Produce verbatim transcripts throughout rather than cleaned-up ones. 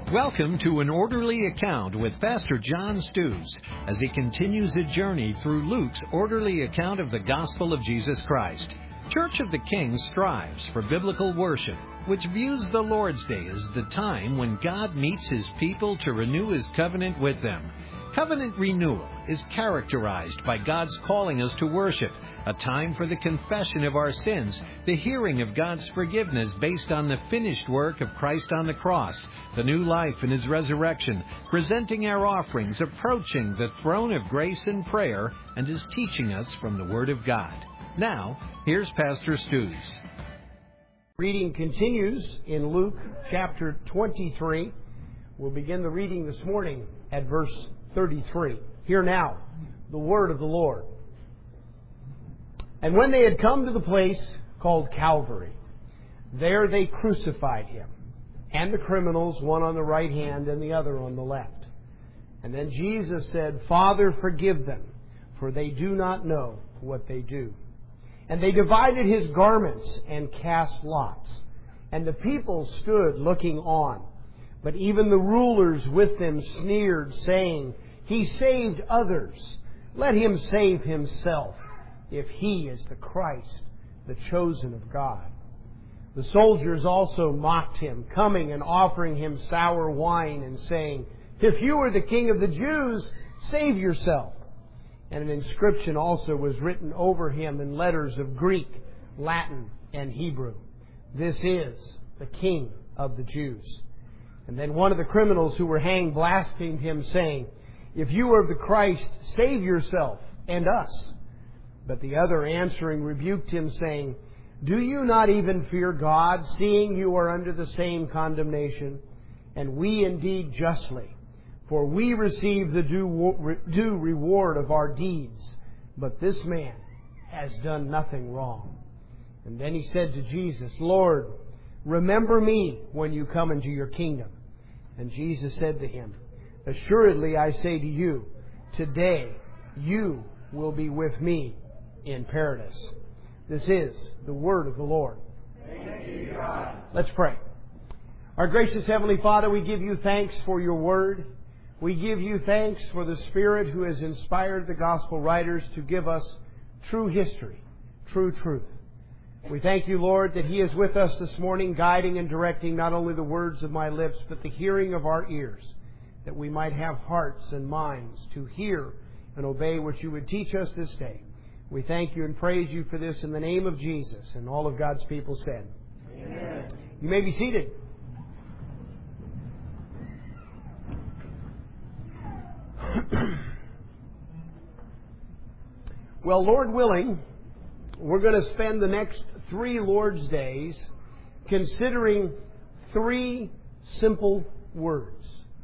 Welcome to An Orderly Account with Pastor John Stews as he continues a journey through Luke's orderly account of the gospel of Jesus Christ. Church of the King strives for biblical worship, which views the Lord's Day as the time when God meets His people to renew His covenant with them. Covenant renewal is characterized by God's calling us to worship, a time for the confession of our sins, the hearing of God's forgiveness based on the finished work of Christ on the cross, the new life in His resurrection, presenting our offerings, approaching the throne of grace in prayer, and is teaching us from the Word of God. Now, here's Pastor Stews. Reading continues in Luke chapter twenty-three. We'll begin the reading this morning at verse thirty-three. Hear now the word of the Lord. And when they had come to the place called Calvary, there they crucified Him, and the criminals, one on the right hand and the other on the left. And then Jesus said, Father, forgive them, for they do not know what they do. And they divided His garments and cast lots. And the people stood looking on. But even the rulers with them sneered, saying, He saved others. Let Him save Himself, if He is the Christ, the chosen of God. The soldiers also mocked Him, coming and offering Him sour wine and saying, If you are the King of the Jews, save yourself. And an inscription also was written over Him in letters of Greek, Latin, and Hebrew. This is the King of the Jews. And then one of the criminals who were hanged blasphemed Him, saying, If you are the Christ, save yourself and us. But the other answering rebuked Him, saying, Do you not even fear God, seeing you are under the same condemnation? And we indeed justly. For we receive the due, due reward of our deeds. But this man has done nothing wrong. And then he said to Jesus, Lord, remember me when you come into your kingdom. And Jesus said to him, Assuredly I say to you, today you will be with me in paradise. This is the word of the Lord. Thank you, God. Let's pray. Our gracious Heavenly Father, we give you thanks for your word. We give you thanks for the Spirit who has inspired the gospel writers to give us true history, true truth. We thank you, Lord, that He is with us this morning, guiding and directing not only the words of my lips, but the hearing of our ears, that we might have hearts and minds to hear and obey what you would teach us this day. We thank you and praise you for this in the name of Jesus. And all of God's people said, Amen. You may be seated. Well, Lord willing, we're going to spend the next three Lord's Days considering three simple words: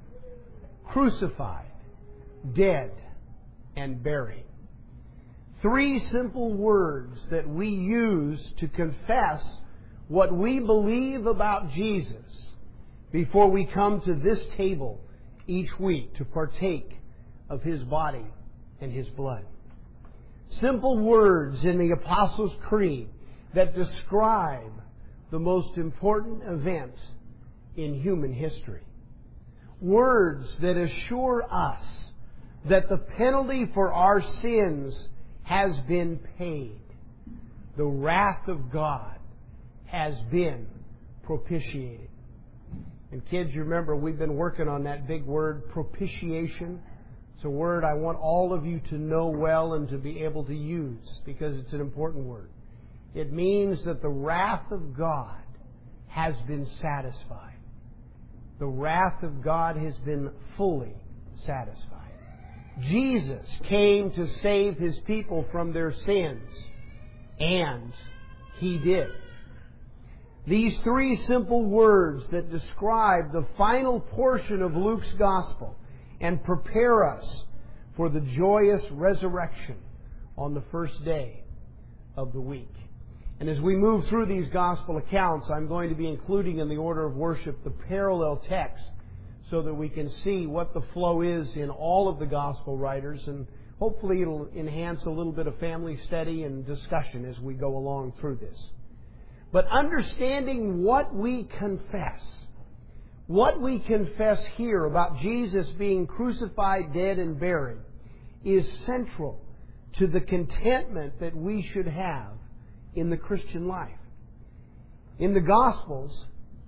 crucified, dead, and buried. Three simple words that we use to confess what we believe about Jesus before we come to this table each week to partake of His body and His blood. Simple words in the Apostles' Creed that describe the most important event in human history. Words that assure us that the penalty for our sins has been paid. The wrath of God has been propitiated. And kids, you remember we've been working on that big word, propitiation. It's a word I want all of you to know well and to be able to use because it's an important word. It means that the wrath of God has been satisfied. The wrath of God has been fully satisfied. Jesus came to save His people from their sins, and He did. These three simple words that describe the final portion of Luke's Gospel and prepare us for the joyous resurrection on the first day of the week. And as we move through these Gospel accounts, I'm going to be including in the order of worship the parallel text so that we can see what the flow is in all of the Gospel writers, and hopefully it'll enhance a little bit of family study and discussion as we go along through this. But understanding what we confess What we confess here about Jesus being crucified, dead, and buried is central to the contentment that we should have in the Christian life. In the Gospels,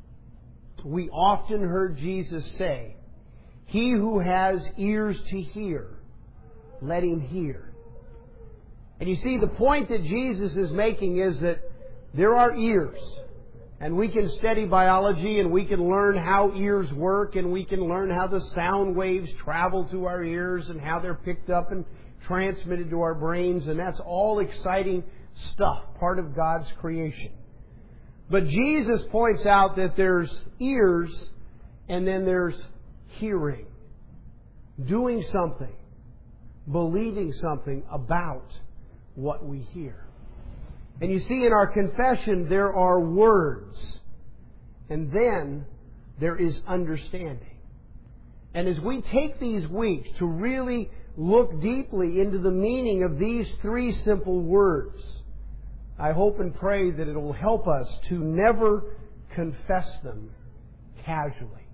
we often heard Jesus say, "He who has ears to hear, let him hear." And you see, the point that Jesus is making is that there are ears. And we can study biology, and we can learn how ears work, and we can learn how the sound waves travel to our ears and how they're picked up and transmitted to our brains. And that's all exciting stuff, part of God's creation. But Jesus points out that there's ears and then there's hearing. Doing something, believing something about what we hear. And you see, in our confession, there are words. And then there is understanding. And as we take these weeks to really look deeply into the meaning of these three simple words, I hope and pray that it will help us to never confess them casually.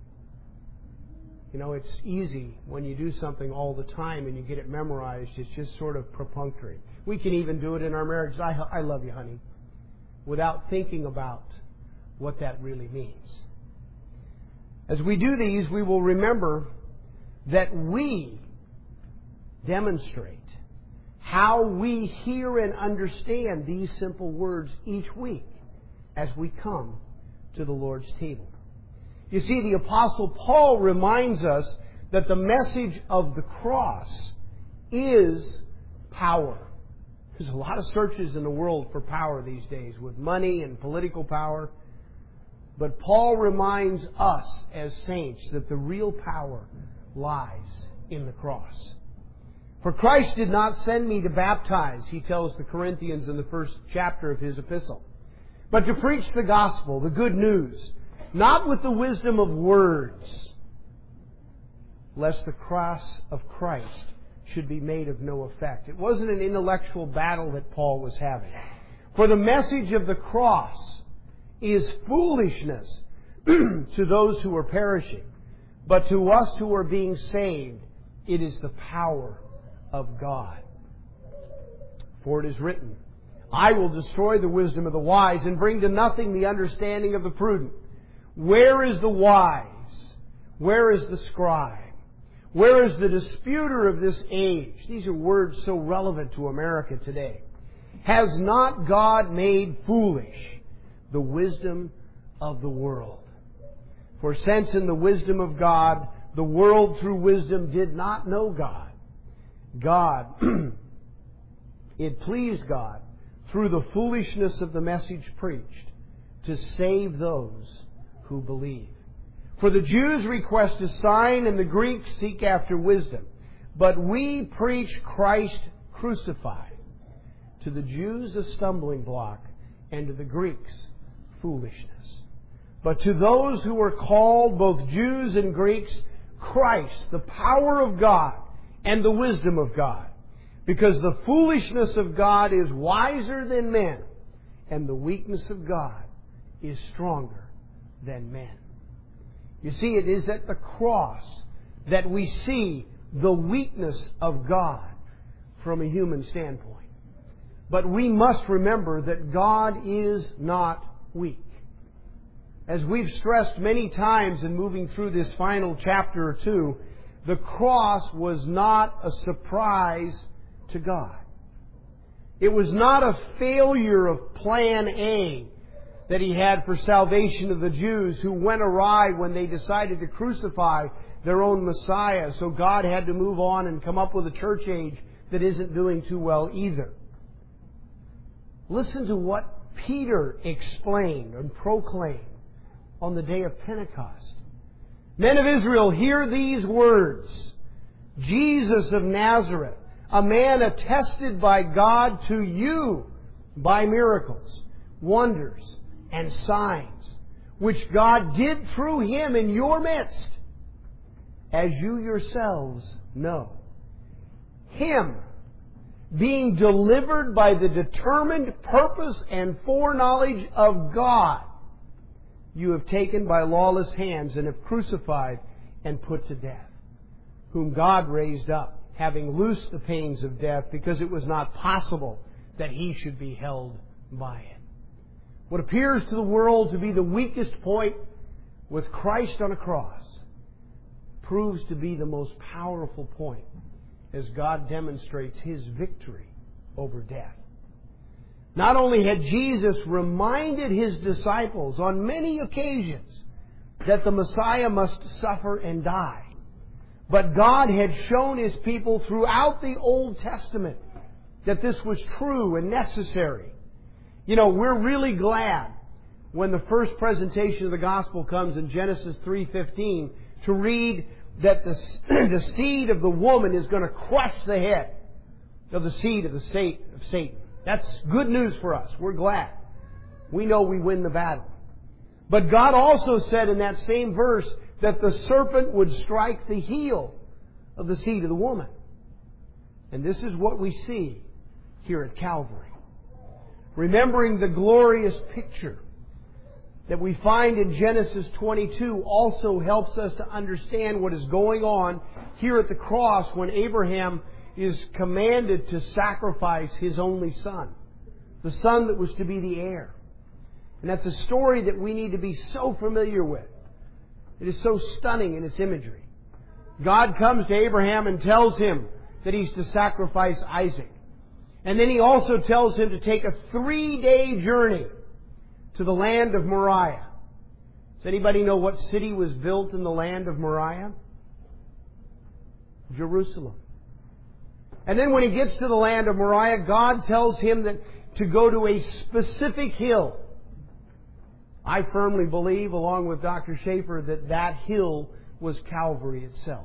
You know, it's easy when you do something all the time and you get it memorized. It's just sort of perfunctory. We can even do it in our marriages. I, I love you, honey, without thinking about what that really means. As we do these, we will remember that we demonstrate how we hear and understand these simple words each week as we come to the Lord's table. You see, the Apostle Paul reminds us that the message of the cross is power. There's a lot of searches in the world for power these days, with money and political power. But Paul reminds us as saints that the real power lies in the cross. For Christ did not send me to baptize, he tells the Corinthians in the first chapter of his epistle, but to preach the gospel, the good news, not with the wisdom of words, lest the cross of Christ should be made of no effect. It wasn't an intellectual battle that Paul was having. For the message of the cross is foolishness to those who are perishing, but to us who are being saved, it is the power of God. For it is written, "I will destroy the wisdom of the wise and bring to nothing the understanding of the prudent." Where is the wise? Where is the scribe? Where is the disputer of this age? These are words so relevant to America today. Has not God made foolish the wisdom of the world? For since in the wisdom of God, the world through wisdom did not know God, God, it pleased God through the foolishness of the message preached to save those who believe. For the Jews request a sign and the Greeks seek after wisdom. But we preach Christ crucified. To the Jews a stumbling block, and to the Greeks foolishness. But to those who are called, both Jews and Greeks, Christ, the power of God and the wisdom of God. Because the foolishness of God is wiser than men, and the weakness of God is stronger than men. You see, it is at the cross that we see the weakness of God from a human standpoint. But we must remember that God is not weak. As we've stressed many times in moving through this final chapter or two, the cross was not a surprise to God. It was not a failure of plan A that He had for salvation of the Jews who went awry when they decided to crucify their own Messiah. So God had to move on and come up with a church age that isn't doing too well either. Listen to what Peter explained and proclaimed on the day of Pentecost. Men of Israel, hear these words. Jesus of Nazareth, a man attested by God to you by miracles, wonders, and signs, which God did through Him in your midst, as you yourselves know. Him, being delivered by the determined purpose and foreknowledge of God, you have taken by lawless hands and have crucified and put to death, whom God raised up, having loosed the pains of death, because it was not possible that He should be held by it. What appears to the world to be the weakest point with Christ on a cross proves to be the most powerful point as God demonstrates His victory over death. Not only had Jesus reminded His disciples on many occasions that the Messiah must suffer and die, but God had shown His people throughout the Old Testament that this was true and necessary. You know, we're really glad when the first presentation of the gospel comes in Genesis three fifteen to read that the, the seed of the woman is going to crush the head of the seed of the state of Satan. That's good news for us. We're glad. We know we win the battle. But God also said in that same verse that the serpent would strike the heel of the seed of the woman. And this is what we see here at Calvary. Remembering the glorious picture that we find in Genesis twenty-two also helps us to understand what is going on here at the cross when Abraham is commanded to sacrifice his only son, the son that was to be the heir. And that's a story that we need to be so familiar with. It is so stunning in its imagery. God comes to Abraham and tells him that he's to sacrifice Isaac. And then He also tells him to take a three-day journey to the land of Moriah. Does anybody know what city was built in the land of Moriah? Jerusalem. And then when he gets to the land of Moriah, God tells him that to go to a specific hill. I firmly believe, along with Doctor Schaefer, that that hill was Calvary itself.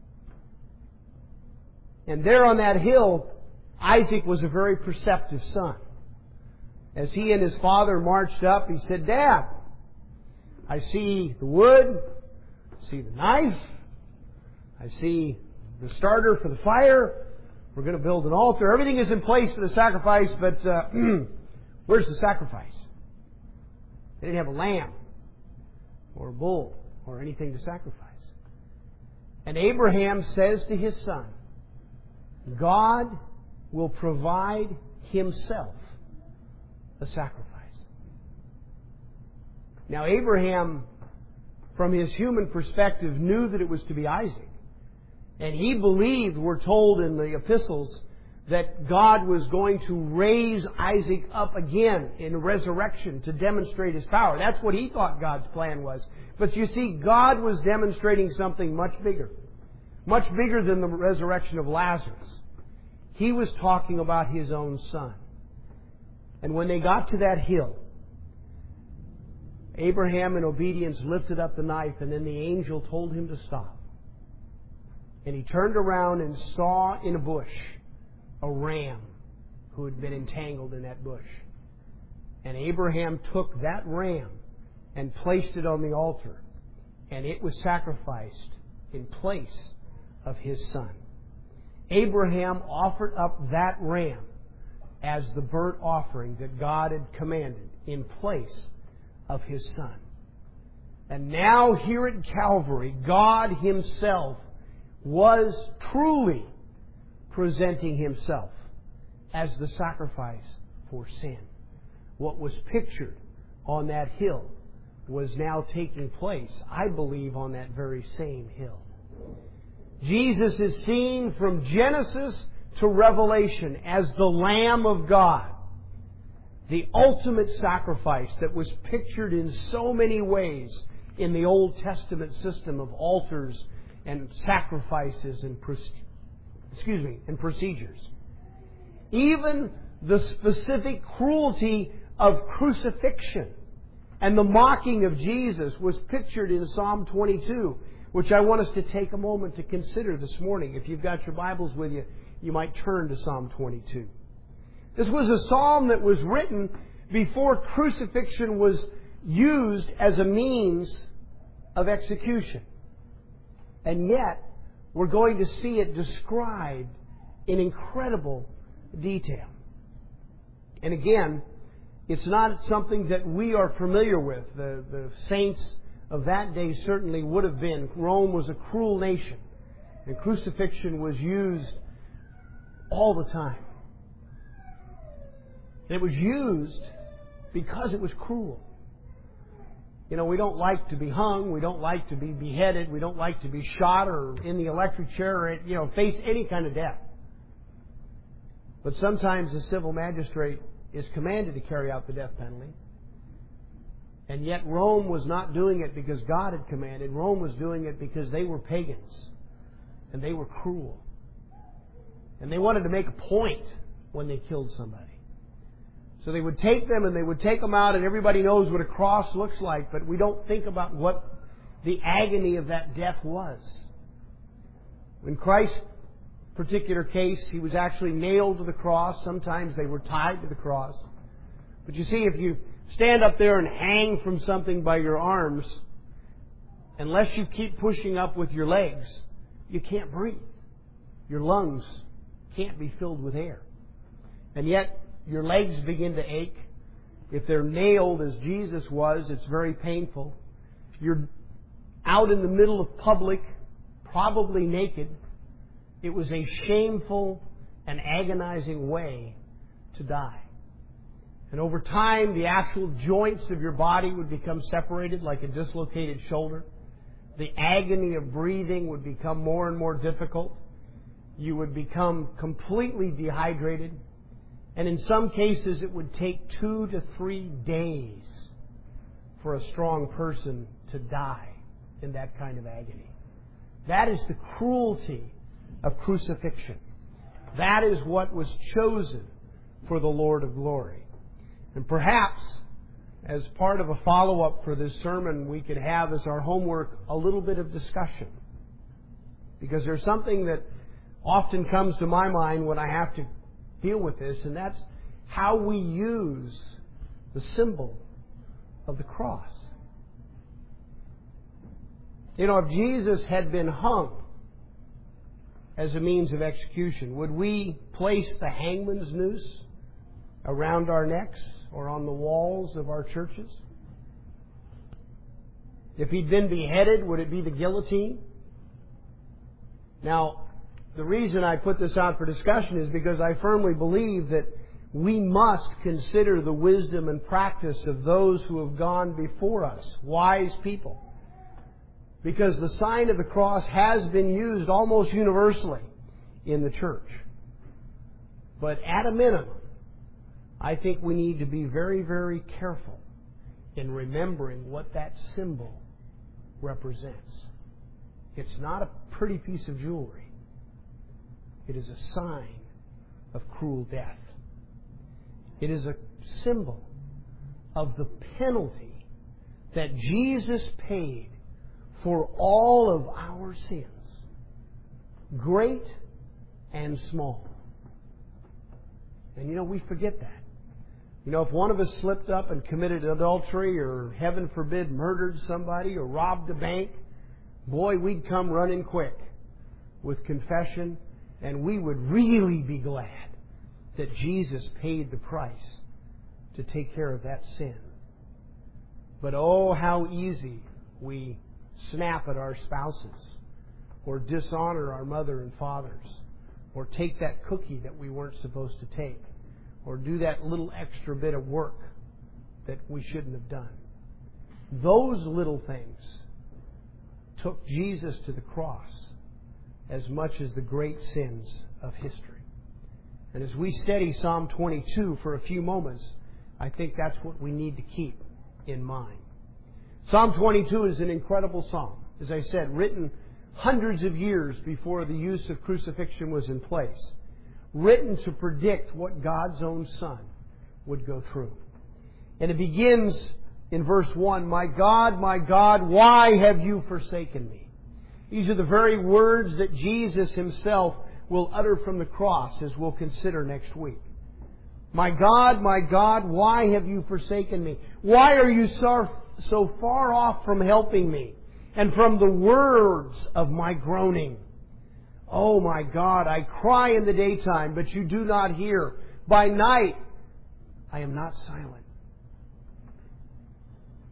And there on that hill, Isaac was a very perceptive son. As he and his father marched up, he said, "Dad, I see the wood, I see the knife, I see the starter for the fire. We're going to build an altar. Everything is in place for the sacrifice, but uh, where's the sacrifice?" They didn't have a lamb or a bull or anything to sacrifice. And Abraham says to his son, God will provide Himself a sacrifice. Now Abraham, from his human perspective, knew that it was to be Isaac. And he believed, we're told in the epistles, that God was going to raise Isaac up again in resurrection to demonstrate His power. That's what he thought God's plan was. But you see, God was demonstrating something much bigger. Much bigger than the resurrection of Lazarus. He was talking about His own Son. And when they got to that hill, Abraham in obedience lifted up the knife, and then the angel told him to stop. And he turned around and saw in a bush a ram who had been entangled in that bush. And Abraham took that ram and placed it on the altar, and it was sacrificed in place of his son. Abraham offered up that ram as the burnt offering that God had commanded in place of His Son. And now here at Calvary, God Himself was truly presenting Himself as the sacrifice for sin. What was pictured on that hill was now taking place, I believe, on that very same hill. Jesus is seen from Genesis to Revelation as the Lamb of God, the ultimate sacrifice that was pictured in so many ways in the Old Testament system of altars and sacrifices and excuse me and procedures. Even the specific cruelty of crucifixion and the mocking of Jesus was pictured in Psalm twenty-two, which I want us to take a moment to consider this morning. If you've got your Bibles with you, you might turn to Psalm twenty-two. This was a psalm that was written before crucifixion was used as a means of execution. And yet, we're going to see it described in incredible detail. And again, It's not something that we are familiar with. The, the saints of that day certainly would have been. Rome was a cruel nation, and crucifixion was used all the time. It was used because it was cruel. You know, we don't like to be hung. We don't like to be beheaded. We don't like to be shot or in the electric chair or, you know, face any kind of death. But sometimes the civil magistrate is commanded to carry out the death penalty. And yet Rome was not doing it because God had commanded. Rome was doing it because they were pagans. And they were cruel. And they wanted to make a point when they killed somebody. So they would take them and they would take them out, and everybody knows what a cross looks like, but we don't think about what the agony of that death was. In Christ's particular case, He was actually nailed to the cross. Sometimes they were tied to the cross. But you see, if you stand up there and hang from something by your arms, unless you keep pushing up with your legs, you can't breathe. Your lungs can't be filled with air. And yet, your legs begin to ache. If they're nailed as Jesus was, it's very painful. You're out in the middle of public, probably naked. It was a shameful and agonizing way to die. And over time, the actual joints of your body would become separated like a dislocated shoulder. The agony of breathing would become more and more difficult. You would become completely dehydrated. And in some cases, it would take two to three days for a strong person to die in that kind of agony. That is the cruelty of crucifixion. That is what was chosen for the Lord of glory. And perhaps, as part of a follow-up for this sermon, we could have as our homework a little bit of discussion. Because there's something that often comes to my mind when I have to deal with this, and that's how we use the symbol of the cross. You know, if Jesus had been hung as a means of execution, would we place the hangman's noose around our necks or on the walls of our churches? If He'd been beheaded, would it be the guillotine? Now, the reason I put this out for discussion is because I firmly believe that we must consider the wisdom and practice of those who have gone before us, wise people. Because the sign of the cross has been used almost universally in the church. But at a minimum, I think we need to be very, very careful in remembering what that symbol represents. It's not a pretty piece of jewelry. It is a sign of cruel death. It is a symbol of the penalty that Jesus paid for all of our sins, great and small. And you know, we forget that. You know, if one of us slipped up and committed adultery or, heaven forbid, murdered somebody or robbed a bank, boy, we'd come running quick with confession. And we would really be glad that Jesus paid the price to take care of that sin. But oh, how easy we snap at our spouses, or dishonor our mother and fathers, or take that cookie that we weren't supposed to take, or do that little extra bit of work that we shouldn't have done. Those little things took Jesus to the cross as much as the great sins of history. And as we study Psalm twenty-two for a few moments, I think that's what we need to keep in mind. Psalm twenty-two is an incredible psalm. As I said, written hundreds of years before the use of crucifixion was in place. Written to predict what God's own Son would go through. And it begins in verse one, "My God, my God, why have you forsaken me?" These are the very words that Jesus Himself will utter from the cross, as we'll consider next week. "My God, my God, why have you forsaken me? Why are you so, so far off from helping me and from the words of my groaning? Oh my God, I cry in the daytime, but you do not hear. By night, I am not silent.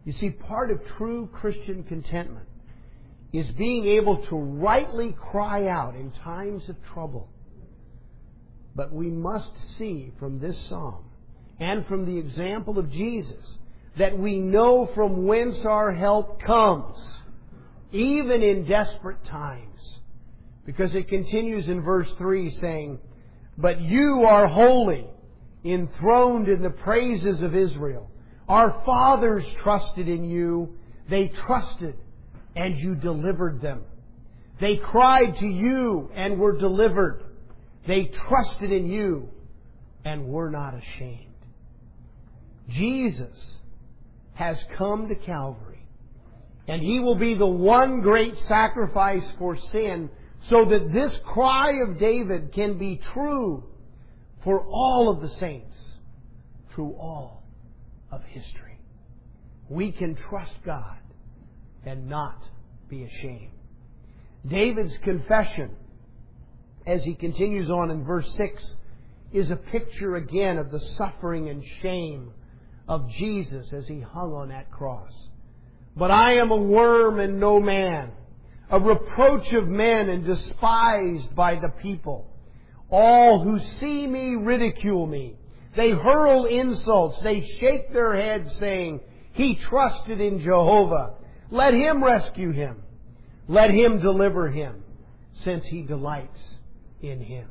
You see, part of true Christian contentment is being able to rightly cry out in times of trouble. But we must see from this psalm and from the example of Jesus that we know from whence our help comes, even in desperate times. Because it continues in verse three saying, "But you are holy, enthroned in the praises of Israel. Our fathers trusted in you. They trusted, and you delivered them. They cried to you and were delivered. They trusted in you and were not ashamed." Jesus has come to Calvary, and He will be the one great sacrifice for sin, so that this cry of David can be true for all of the saints through all of history. We can trust God and not be ashamed. David's confession, as he continues on in verse six, is a picture again of the suffering and shame of Jesus as He hung on that cross. "But I am a worm and no man, a reproach of men and despised by the people. All who see me ridicule me. They hurl insults. They shake their heads, saying, 'He trusted in Jehovah. Let Him rescue him. Let Him deliver him, since He delights in Him.'"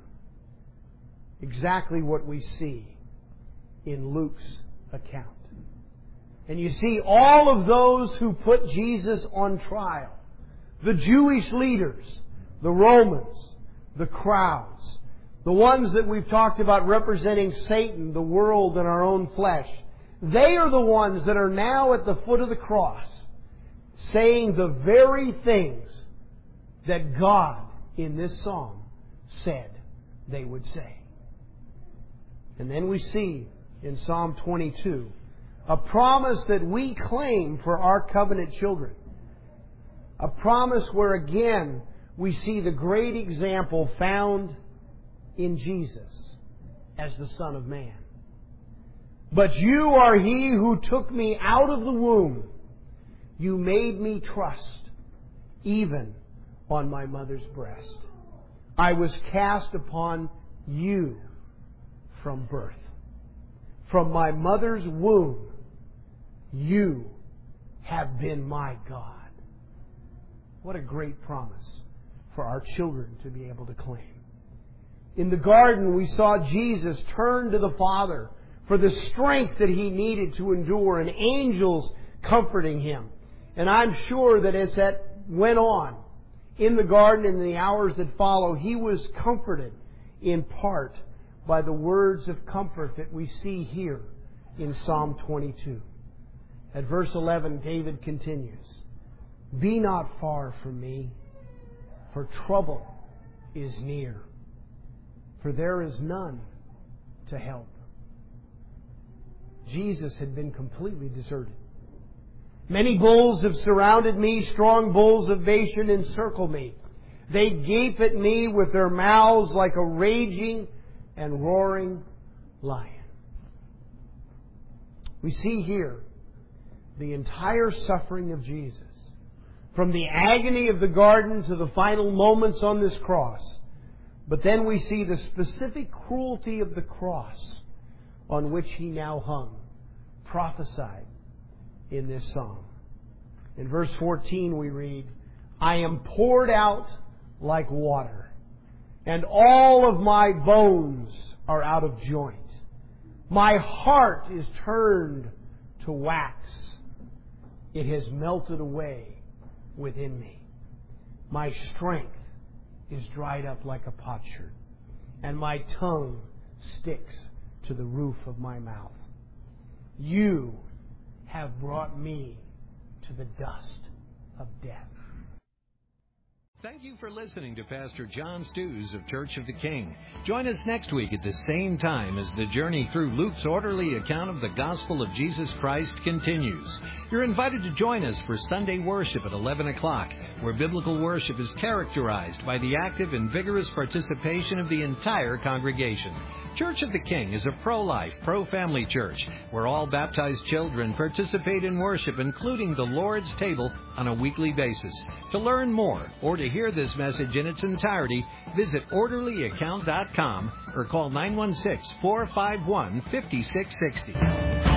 Exactly what we see in Luke's account. And you see, all of those who put Jesus on trial, the Jewish leaders, the Romans, the crowds, the ones that we've talked about representing Satan, the world, and our own flesh, they are the ones that are now at the foot of the cross saying the very things that God in this psalm said they would say. And then we see in Psalm twenty-two a promise that we claim for our covenant children. A promise where again we see the great example found in Jesus as the Son of Man. "But you are He who took me out of the womb. You made me trust, even on my mother's breast. I was cast upon you from birth. From my mother's womb, you have been my God." What a great promise for our children to be able to claim. In the garden, we saw Jesus turn to the Father for the strength that He needed to endure, and angels comforting Him. And I'm sure that as that went on in the garden in the hours that follow, He was comforted in part by the words of comfort that we see here in Psalm twenty-two. At verse eleven, David continues, "Be not far from me, for trouble is near, for there is none to help." Jesus had been completely deserted. "Many bulls have surrounded me, strong bulls of Bashan encircle me. They gape at me with their mouths like a raging and roaring lion." We see here the entire suffering of Jesus, from the agony of the garden to the final moments on this cross. But then we see the specific cruelty of the cross on which He now hung, prophesied in this psalm. In verse fourteen we read, "I am poured out like water, and all of my bones are out of joint. My heart is turned to wax. It has melted away within me. My strength is dried up like a potsherd, and my tongue sticks to the roof of my mouth. You have brought me to the dust of death." Thank you for listening to Pastor John Stews of Church of the King. Join us next week at the same time as the journey through Luke's orderly account of the gospel of Jesus Christ continues. You're invited to join us for Sunday worship at eleven o'clock, where biblical worship is characterized by the active and vigorous participation of the entire congregation. Church of the King is a pro-life, pro-family church where all baptized children participate in worship, including the Lord's table, on a weekly basis. To learn more or to hear this message in its entirety, visit orderly account dot com or call nine one six, four five one, five six six zero.